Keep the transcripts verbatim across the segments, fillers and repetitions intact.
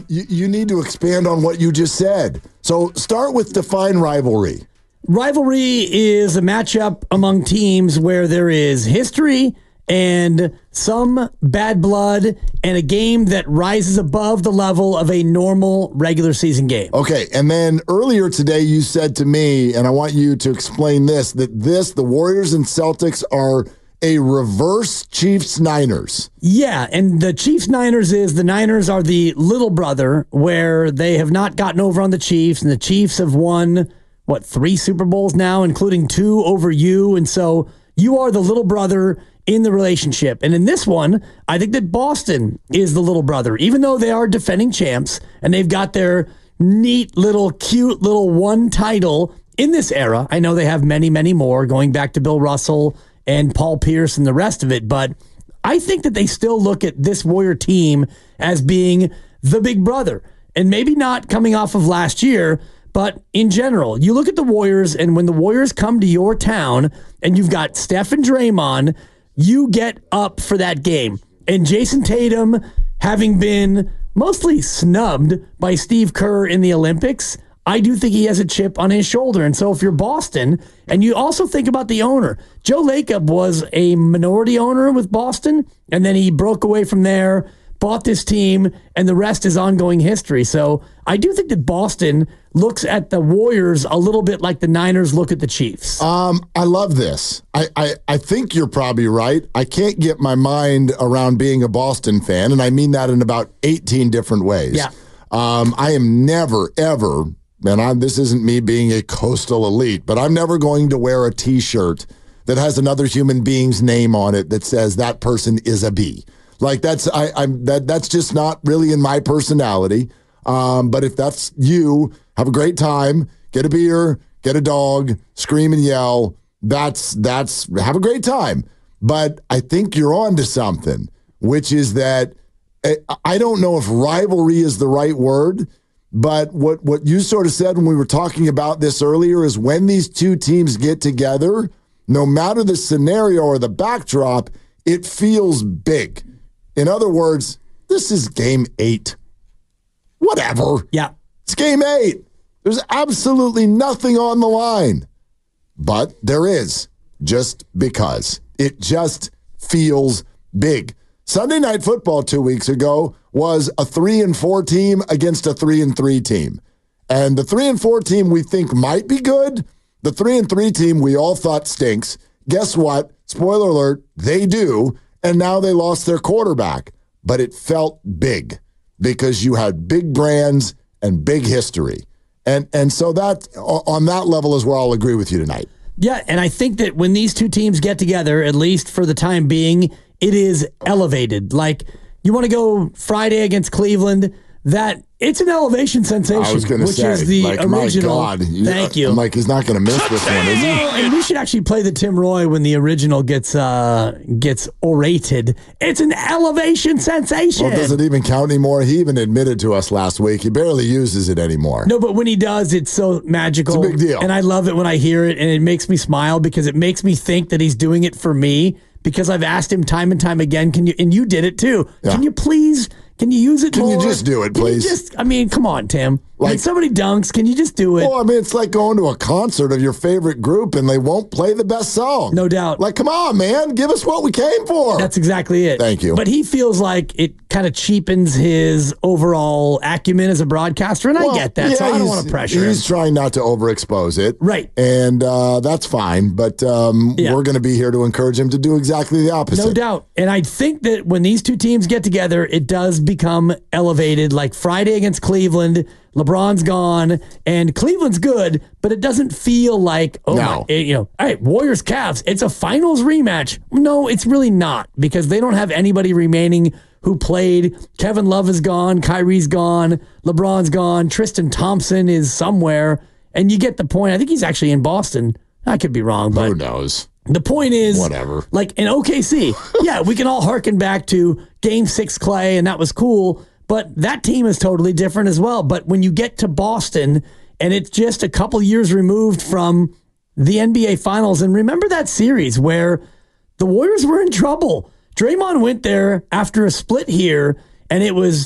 you, you need to expand on what you just said. So start with define rivalry. Rivalry is a matchup among teams where there is history and some bad blood and a game that rises above the level of a normal regular season game. Okay, and then earlier today you said to me, and I want you to explain this, that this, the Warriors and Celtics are a reverse Chiefs-Niners. Yeah, and the Chiefs-Niners is the Niners are the little brother where they have not gotten over on the Chiefs, and the Chiefs have won, what, three Super Bowls now, including two over you, and so you are the little brother in the relationship. And in this one, I think that Boston is the little brother, even though they are defending champs and they've got their neat little, cute little one title in this era. I know they have many, many more going back to Bill Russell and Paul Pierce and the rest of it. But I think that they still look at this Warrior team as being the big brother, and maybe not coming off of last year, but in general, you look at the Warriors, and when the Warriors come to your town and you've got Steph and Draymond, you get up for that game. And Jason Tatum, having been mostly snubbed by Steve Kerr in the Olympics, I do think he has a chip on his shoulder. And so if you're Boston, and you also think about the owner, Joe Lacob was a minority owner with Boston, and then he broke away from there, bought this team, and the rest is ongoing history. So I do think that Boston looks at the Warriors a little bit like the Niners look at the Chiefs. Um, I love this. I, I, I think you're probably right. I can't get my mind around being a Boston fan, and I mean that in about eighteen different ways. Yeah. Um, I am never, ever, and I, this isn't me being a coastal elite, but I'm never going to wear a T-shirt that has another human being's name on it that says that person is a B. Like that's I, I'm that that's just not really in my personality. Um, but if that's you, have a great time, get a beer, get a dog, scream and yell. That's that's have a great time. But I think you're on to something, which is that I don't know if rivalry is the right word, but what what you sort of said when we were talking about this earlier is when these two teams get together, no matter the scenario or the backdrop, it feels big. In other words, this is game eight. Whatever. Yeah. It's game eight. There's absolutely nothing on the line. But there is, just because. It just feels big. Sunday Night Football two weeks ago was a three and four team against a three and three team. And the three and four team we think might be good, the three and three team we all thought stinks. Guess what? Spoiler alert, they do. And now they lost their quarterback. But it felt big because you had big brands and big history. And and so that on that level is where I'll agree with you tonight. Yeah, and I think that when these two teams get together, at least for the time being, it is elevated. Like, you want to go Friday against Cleveland, that it's an elevation sensation, I was going to which say, is the like, original. my God. Thank you. I'm like, he's not going to miss this one, is he? Well, and we should actually play the Tim Roy when the original gets uh, gets orated. It's an elevation sensation. Well, does it even count anymore? He even admitted to us last week he barely uses it anymore. No, but when he does, it's so magical. It's a big deal. And I love it when I hear it, and it makes me smile because it makes me think that he's doing it for me, because I've asked him time and time again, can you, and you did it too, yeah. Can you please... Can you use it Can more? you just do it, please? Can you just, I mean, come on, Tim. Like, when somebody dunks, can you just do it? Well, I mean, it's like going to a concert of your favorite group and they won't play the best song. No doubt. Like, come on, man. Give us what we came for. That's exactly it. Thank you. But he feels like it kind of cheapens his overall acumen as a broadcaster, and well, I get that, yeah, so I don't want to pressure He's him. trying not to overexpose it. Right. And uh, that's fine, but um, yeah. we're going to be here to encourage him to do exactly the opposite. No doubt. And I think that when these two teams get together, it does become elevated. Like Friday against Cleveland, LeBron's gone, and Cleveland's good, but it doesn't feel like, oh, no. my, you know, all right, Warriors Cavs, it's a finals rematch. No, it's really not, because they don't have anybody remaining who played. Kevin Love is gone, Kyrie's gone, LeBron's gone, Tristan Thompson is somewhere, and you get the point. I think he's actually in Boston. I could be wrong, but who knows? The point is, whatever. Like in O K C, yeah, we can all harken back to Game Six Clay, and that was cool. But that team is totally different as well. But when you get to Boston, and it's just a couple years removed from the N B A Finals, and remember that series where the Warriors were in trouble. Draymond went there after a split here, and it was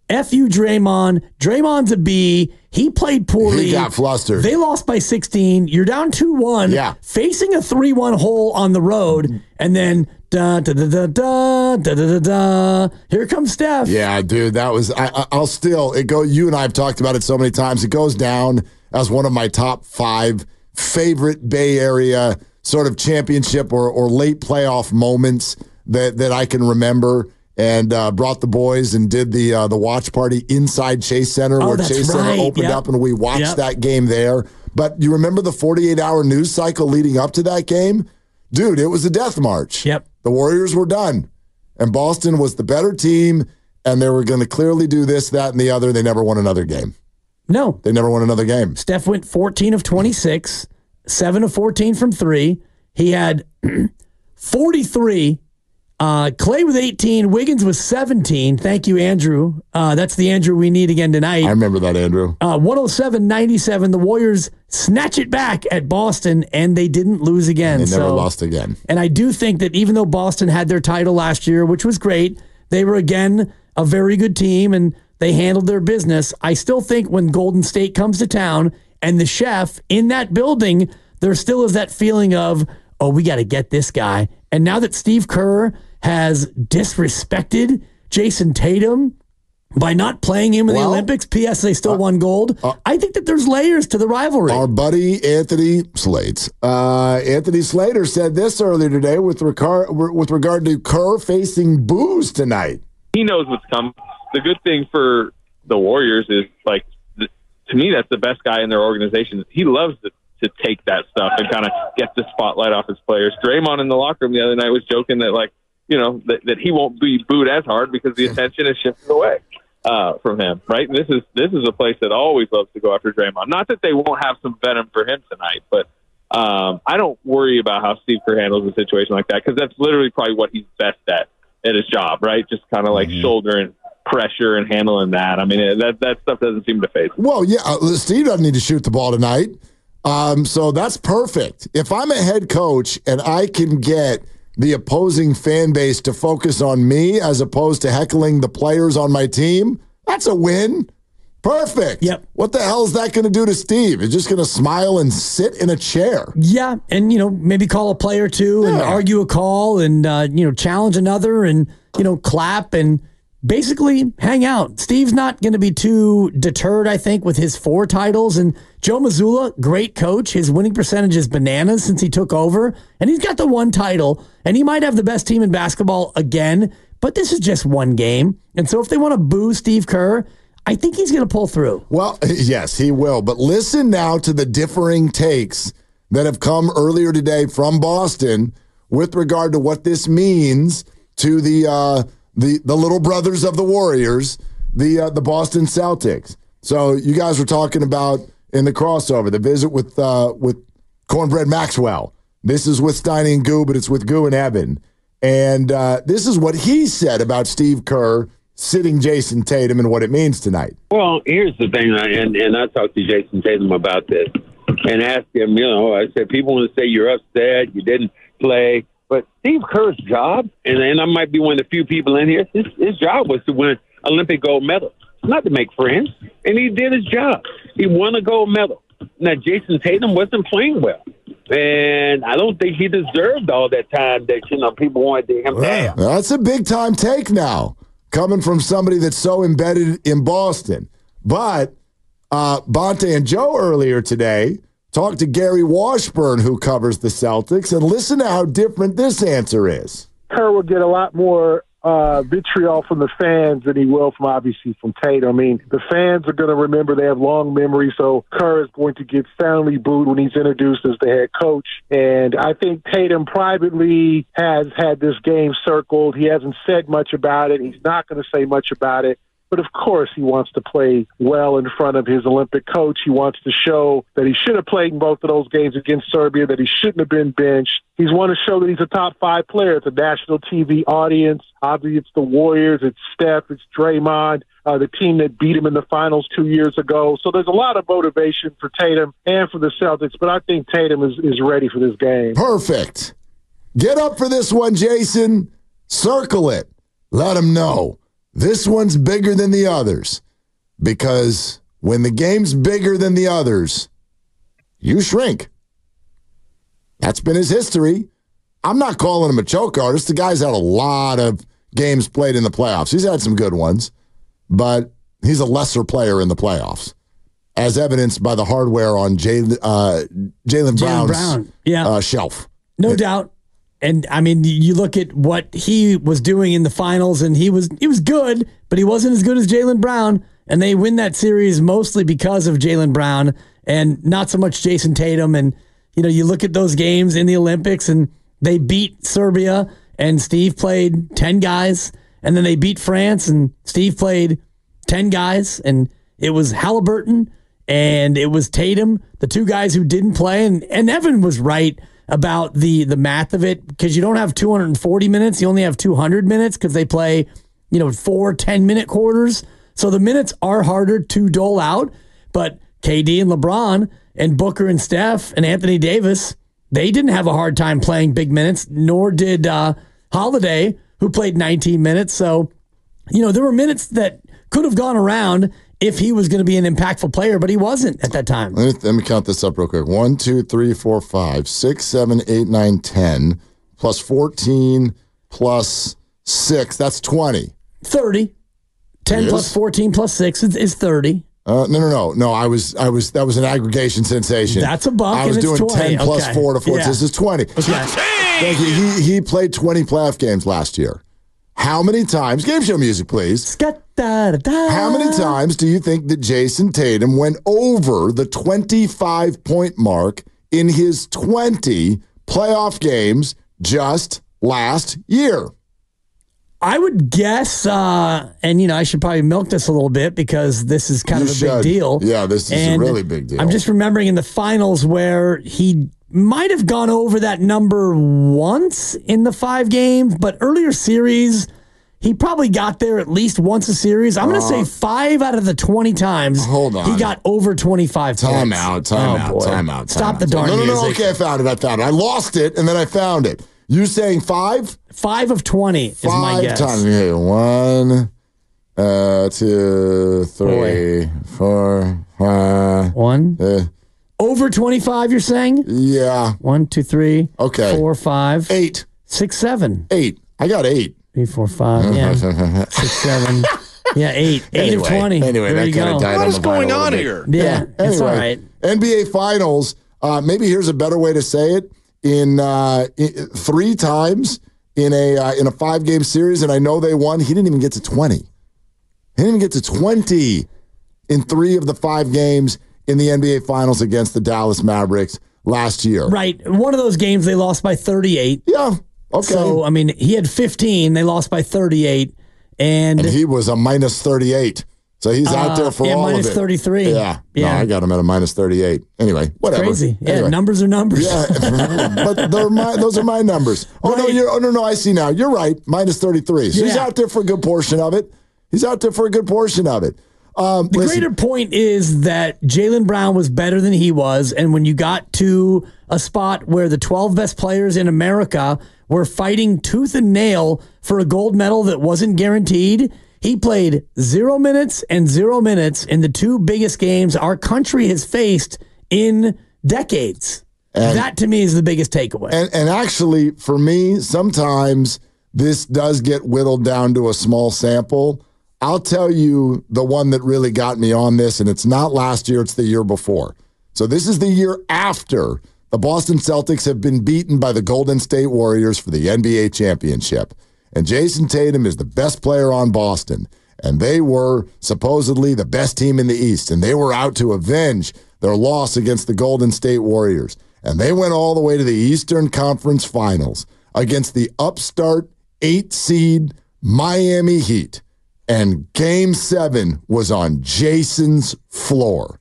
F you, Draymond. Draymond's a B. He played poorly. He got flustered. They lost by sixteen. You're down two one. Yeah. Facing a three one hole on the road. And then, da, da, da, da, da, da, da, da. Here comes Steph. Yeah, dude, that was, I, I'll still, it go. You and I have talked about it so many times. It goes down as one of my top five favorite Bay Area sort of championship or, or late playoff moments that, that I can remember. And uh, brought the boys and did the uh, the watch party inside Chase Center, Oh, where that's Chase Center right. opened Yep. up, and we watched Yep. that game there. But you remember the forty-eight hour news cycle leading up to that game? Dude, it was a death march. Yep. The Warriors were done, and Boston was the better team, and they were going to clearly do this, that, and the other. They never won another game. No. They never won another game. Steph went fourteen of twenty-six, seven of fourteen from three. He had forty-three. Uh, Clay with eighteen. Wiggins was seventeen. Thank you, Andrew. Uh, that's the Andrew we need again tonight. I remember that, Andrew. Uh, one oh seven ninety-seven. The Warriors snatch it back at Boston, and they didn't lose again. They never So- lost again. And I do think that even though Boston had their title last year, which was great, they were again a very good team and they handled their business. I still think when Golden State comes to town and the chef in that building, there still is that feeling of, oh, we got to get this guy. And now that Steve Kerr has disrespected Jason Tatum by not playing him in Well, the Olympics, P S they still uh, won gold, uh, I think that there's layers to the rivalry. Our buddy Anthony Slates. Uh, Anthony Slater said this earlier today with regard, with regard to Kerr facing boos tonight. He knows what's coming. The good thing for the Warriors is, like, th- to me, that's the best guy in their organization. He loves to, to take that stuff and kind of get the spotlight off his players. Draymond in the locker room the other night was joking that, like, you know, that, that he won't be booed as hard because the attention is shifted away uh, from him, right? And this is this is a place that always loves to go after Draymond. Not that they won't have some venom for him tonight, but um, I don't worry about how Steve Kerr handles a situation like that because that's literally probably what he's best at at his job, right? Just kind of like mm-hmm. shouldering pressure and handling that. I mean, that that stuff doesn't seem to phase him. Well, yeah, uh, Steve doesn't need to shoot the ball tonight. Um, so that's perfect. If I'm a head coach and I can get the opposing fan base to focus on me as opposed to heckling the players on my team, that's a win. Perfect. Yep. What the hell is that going to do to Steve? He's just going to smile and sit in a chair. Yeah, and, you know, maybe call a play or two and yeah. argue a call and, uh, you know, challenge another and, you know, clap and basically hang out. Steve's not going to be too deterred, I think, with his four titles. And Joe Mazzulla, great coach. His winning percentage is bananas since he took over. And he's got the one title. And he might have the best team in basketball again. But this is just one game. And so if they want to boo Steve Kerr, I think he's going to pull through. Well, yes, he will. But listen now to the differing takes that have come earlier today from Boston with regard to what this means to the uh, the the little brothers of the Warriors, the uh, the Boston Celtics. So you guys were talking about in the crossover, the visit with uh, with Cornbread Maxwell. This is with Steiny and Goo, but it's with Goo and Evan. And uh, this is what he said about Steve Kerr sitting Jason Tatum and what it means tonight. Well, here's the thing, and, and I talked to Jason Tatum about this and asked him, you know, I said, people want to say you're upset, you didn't play, but Steve Kerr's job, and, and I might be one of the few people in here, his, his job was to win Olympic gold medal, not to make friends, and he did his job. He won a gold medal. Now, Jason Tatum wasn't playing well, and I don't think he deserved all that time that, you know, people wanted him to have. That's a big-time take now, coming from somebody that's so embedded in Boston. But uh, Bonte and Joe earlier today talked to Gary Washburn, who covers the Celtics, and listen to how different this answer is. Kerr will get a lot more uh, vitriol from the fans than he will from, obviously, from Tatum. I mean, the fans are going to remember. They have long memories, so Kerr is going to get soundly booed when he's introduced as the head coach. And I think Tatum privately has had this game circled. He hasn't said much about it. He's not going to say much about it. But, of course, he wants to play well in front of his Olympic coach. He wants to show that he should have played in both of those games against Serbia, that he shouldn't have been benched. He's want to show that he's a top five player. It's a national T V audience. Obviously, it's the Warriors. It's Steph. It's Draymond, uh, the team that beat him in the finals two years ago. So there's a lot of motivation for Tatum and for the Celtics. But I think Tatum is, is ready for this game. Perfect. Get up for this one, Jason. Circle it. Let him know. This one's bigger than the others because when the game's bigger than the others, you shrink. That's been his history. I'm not calling him a choke artist. The guy's had a lot of games played in the playoffs. He's had some good ones, but he's a lesser player in the playoffs, as evidenced by the hardware on Jaylen uh, Jaylen Brown's Brown. Yeah. uh, shelf. No doubt. And I mean, you look at what he was doing in the finals, and he was he was good, but he wasn't as good as Jaylen Brown. And they win that series mostly because of Jaylen Brown and not so much Jason Tatum. And you know, you look at those games in the Olympics, and they beat Serbia, and Steve played ten guys, and then they beat France, and Steve played ten guys, and it was Halliburton and it was Tatum, the two guys who didn't play, and and Evan was right about the the math of it, because you don't have two hundred forty minutes, you only have two hundred minutes because they play, you know, four ten-minute quarters. So the minutes are harder to dole out, but K D and LeBron and Booker and Steph and Anthony Davis, they didn't have a hard time playing big minutes, nor did uh, Holiday, who played nineteen minutes. So, you know, there were minutes that could have gone around if he was going to be an impactful player, but he wasn't at that time. Let me, let me count this up real quick. One, two, three, four, five, six, seven, eight, nine, ten, plus fourteen, plus six. That's twenty. thirty. ten Yes. plus fourteen plus six is, is thirty. Uh, no, no, no, no. I was, I was. That was an aggregation sensation. That's a buck, I was and it's doing twenty. ten plus Okay. four to four. Yeah. This is twenty. Okay. Thank you. He he played twenty playoff games last year. How many times? Game show music, please. Scat-da-da-da. How many times do you think that Jason Tatum went over the twenty-five point mark in his twenty playoff games just last year? I would guess, uh, and you know, I should probably milk this a little bit because this is kind You of a should. big deal. Yeah, this is And a really big deal. I'm just remembering in the finals where he might have gone over that number once in the five games, but earlier series, he probably got there at least once a series. I'm going to say five out of the twenty times Hold on. he got over twenty-five Time points. out, time Oh, out, boy. time out. Stop time the out. darn No, no, no. music. Okay, I found it. I found it. I lost it, and then I found it. You saying five? Five of twenty is my Five guess. times. Okay, one, uh, two, three, four, five. One. Uh, Over twenty-five, you're saying? yeah, One, two, three, Okay. four, five, eight, six, seven. eight. I got eight. Three, four, five, yeah. Six, seven. Yeah, eight. Eight Anyway, of twenty. Anyway, there that you kind go. of died What on is the vine going a little on bit. here? Yeah, it's all right. N B A Finals. Uh, maybe here's a better way to say it. In, uh, in three times in a uh, in a five game series, and I know they won. He didn't even get to twenty. He didn't even get to twenty in three of the five games in the N B A Finals against the Dallas Mavericks last year. Right. One of those games they lost by thirty-eight. Yeah. Okay. So, I mean, he had fifteen. They lost by thirty-eight. And, and he was a minus thirty-eight. So he's out there for yeah, all minus of it. thirty-three. Yeah. Yeah. No, I got him at a minus thirty-eight. Anyway, whatever. crazy. Yeah, Anyway. numbers are numbers. Yeah, but they're my, those are my numbers. Oh no, Right. you're, oh no, no, I see now. You're right, minus thirty-three. So he's Yeah. out there for a good portion of it. He's out there for a good portion of it. Um, The listen, greater point is that Jaylen Brown was better than he was. And when you got to a spot where the twelve best players in America were fighting tooth and nail for a gold medal that wasn't guaranteed, he played zero minutes and zero minutes in the two biggest games our country has faced in decades. And- that to me is the biggest takeaway. and and actually, for me, sometimes this does get whittled down to a small sample. I'll tell you the one that really got me on this, and it's not last year; it's the year before. So this is the year after the Boston Celtics have been beaten by the Golden State Warriors for the N B A championship. And Jason Tatum is the best player on Boston. And they were supposedly the best team in the East. And they were out to avenge their loss against the Golden State Warriors. And they went all the way to the Eastern Conference Finals against the upstart eight seed Miami Heat. And game seven was on Jason's floor.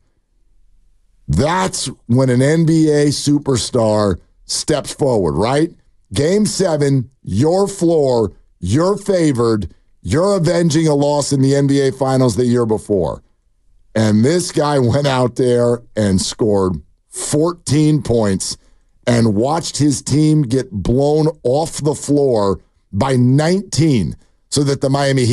That's when an N B A superstar steps forward, right? Game seven, your floor, you're favored, you're avenging a loss in the N B A Finals the year before. And this guy went out there and scored fourteen points and watched his team get blown off the floor by nineteen so that the Miami Heat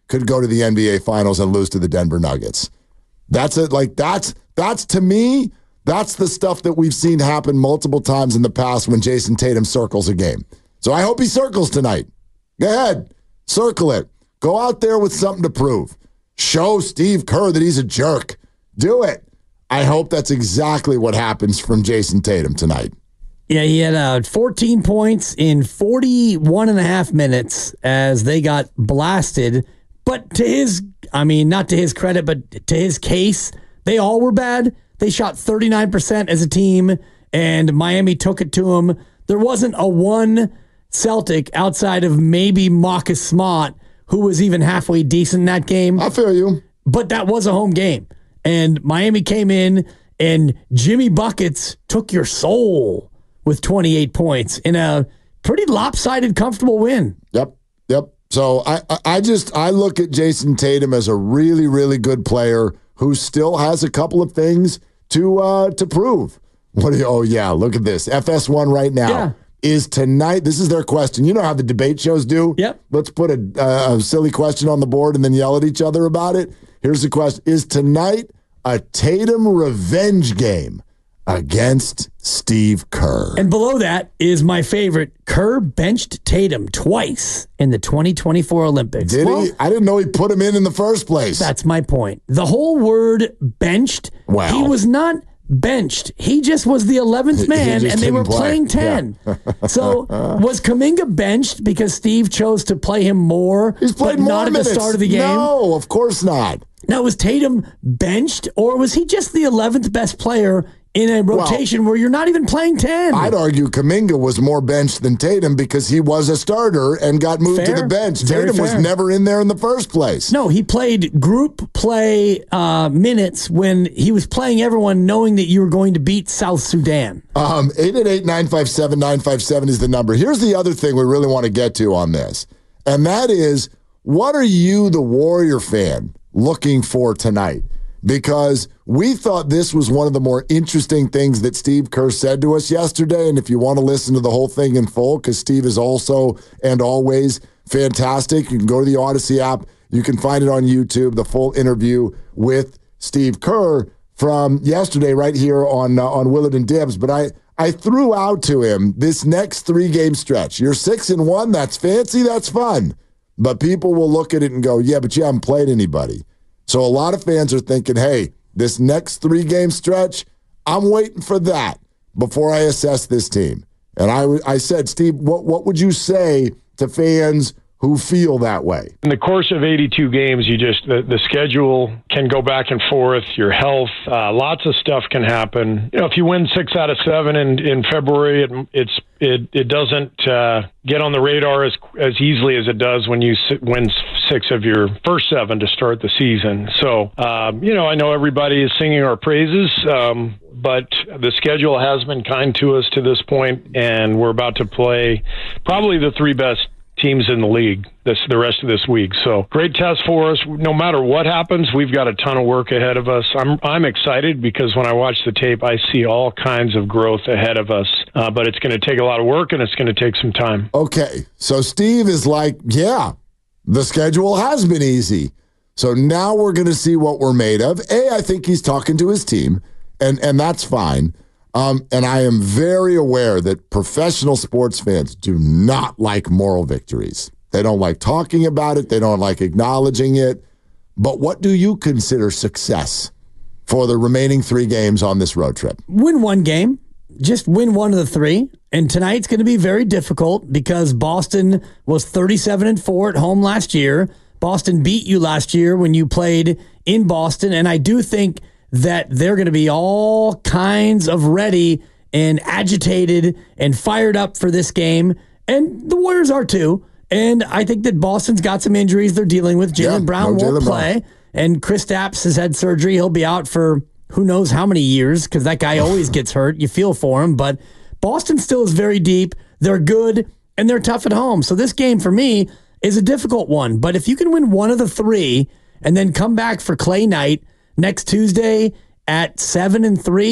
could go to the N B A Finals and lose to the Denver Nuggets. That's it. Like that's that's to me, that's the stuff that we've seen happen multiple times in the past when Jason Tatum circles a game. So I hope he circles tonight. Go ahead, circle it. Go out there with something to prove. Show Steve Kerr that he's a jerk. Do it. I hope that's exactly what happens from Jason Tatum tonight. Yeah, he had uh, fourteen points in forty-one and a half minutes as they got blasted. But to his, I mean, not to his credit, but to his case, they all were bad. They shot thirty-nine percent as a team, and Miami took it to him. There wasn't a one Celtic outside of maybe Marcus Smart who was even halfway decent in that game. I feel you. But that was a home game. And Miami came in, and Jimmy Buckets took your soul with twenty-eight points in a pretty lopsided, comfortable win. Yep, yep. So I, I just I look at Jason Tatum as a really, really good player who still has a couple of things to uh, to prove. What do you? Oh yeah, look at this. F S one right now. Yeah. Is tonight, this is their question. You know how the debate shows do? Yep. Let's put a, uh, a silly question on the board and then yell at each other about it. Here's the question. Is tonight a Tatum revenge game against Steve Kerr? And below that is my favorite. Kerr benched Tatum twice in the twenty twenty-four Olympics. Did well, he? I didn't know he put him in in the first place. That's my point. The whole word benched, wow. He was not benched. He just was the eleventh man, and they were play. playing ten. Yeah. So was Kuminga benched because Steve chose to play him more, He's played but more not minutes. at the start of the game? No, of course not. Now, was Tatum benched, or was he just the eleventh best player in a rotation well, where you're not even playing ten? I'd argue Kuminga was more benched than Tatum because he was a starter and got moved fair. to the bench. Very Tatum fair. was never in there in the first place. No, he played group play uh, minutes when he was playing everyone knowing that you were going to beat South Sudan. Um, eight eight eight, nine five seven, nine five seven is the number. Here's the other thing we really want to get to on this, and that is, what are you, the Warrior fan, looking for tonight? Because we thought this was one of the more interesting things that Steve Kerr said to us yesterday. And if you want to listen to the whole thing in full, because Steve is also and always fantastic, you can go to the Odyssey app. You can find it on YouTube, the full interview with Steve Kerr from yesterday right here on uh, on Willard and Dibs. But I, I threw out to him this next three-game stretch. You're six and one. That's fancy. That's fun. But people will look at it and go, yeah, but you haven't played anybody. So a lot of fans are thinking, hey, this next three-game stretch, I'm waiting for that before I assess this team. And I, I said, Steve, what, what would you say to fans who feel that way? In the course of eighty-two games, you just the, the schedule can go back and forth. Your health, uh, lots of stuff can happen. You know, if you win six out of seven in, in February, it, it's it it doesn't uh, get on the radar as as easily as it does when you win six of your first seven to start the season. So, um, you know, I know everybody is singing our praises, um, but the schedule has been kind to us to this point, and we're about to play probably the three best teams in the league this the rest of this week. So great test for us. No matter what happens, we've got a ton of work ahead of us. I'm I'm excited because when I watch the tape, I see all kinds of growth ahead of us. Uh, but it's going to take a lot of work, and it's going to take some time. Okay, so Steve is like, yeah, the schedule has been easy. So now we're going to see what we're made of. A, I think he's talking to his team, and and that's fine. Um, and I am very aware that professional sports fans do not like moral victories. They don't like talking about it. They don't like acknowledging it. But what do you consider success for the remaining three games on this road trip? Win one game. Just win one of the three. And tonight's going to be very difficult because Boston was thirty-seven and four at home last year. Boston beat you last year when you played in Boston. And I do think that they're going to be all kinds of ready and agitated and fired up for this game. And the Warriors are too. And I think that Boston's got some injuries they're dealing with. Jaylen yeah, Brown no won't Jaylen play. Brown. And Kristaps has had surgery. He'll be out for who knows how many years because that guy always gets hurt. You feel for him. But Boston still is very deep. They're good, and they're tough at home. So this game for me is a difficult one. But if you can win one of the three and then come back for Clay night next Tuesday at seven and three,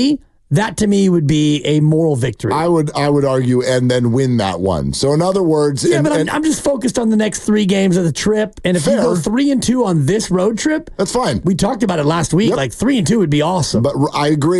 That to me would be a moral victory. I would I would argue and then win that one. So in other words, yeah, and, but I'm, and, I'm just focused on the next three games of the trip. And if Fair. you go three and two on this road trip, that's fine. we talked about it last week. Yep. Like three and two would be awesome. But I agree.